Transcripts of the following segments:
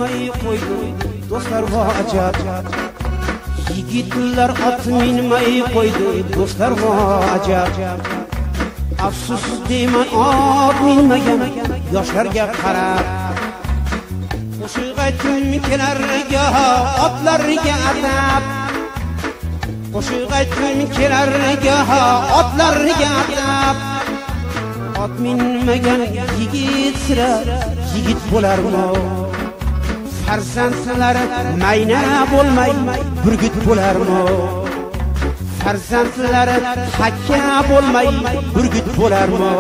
minmay qo'ydi do'stlar va ajab. Yigitlar ot minmay qo'ydi do'stlar va ajab. Afsus deyman ot minmagan yoshlarga qarab. Qo'shiq aytdim kelarga otlarga atab. Qo'shiq aytdim kelarga otlarga atab. Ot minmagan yigit sira yigit bo'larmi? Farzandlari mayna bo'lmay burgut bo'larmi? Farzandlari hakka bo'lmay burgut bo'larmi?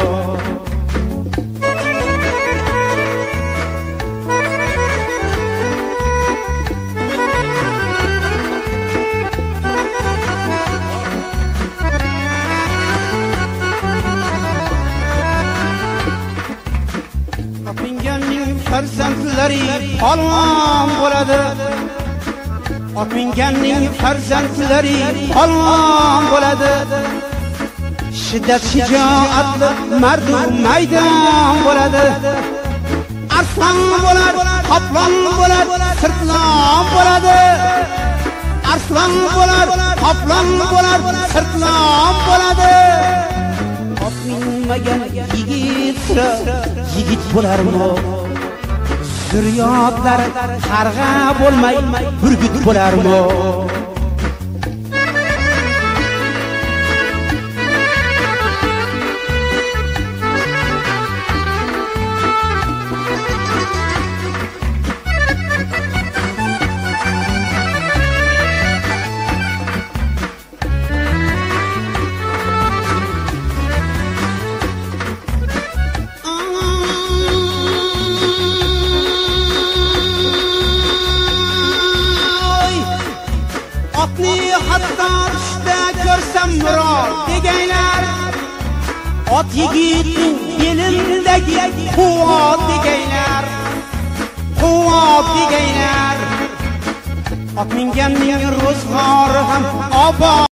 Farzandlari polvon bo'ladi. Ot minganning farzandlari polvon bo'ladi. Shiddat shijoatli mardu maydon bo'ladi. Arslon bo'lar, qoplon bo'lar, sirtlon bo'ladi. Arslon bo'lar, qoplon bo'lar, sirtlon bo'ladi. Ot minmagan yigit sira yigit bo'larmi? Zurriyotlar qarg'a bo'lmay burgut bo'larmi? Otni hatto tushda ko'rsam murod degaylar. Ot yigitning belindagi quvvat degaylar. Quvvat degaylar. Ot minganning ro'zg'ori ham obod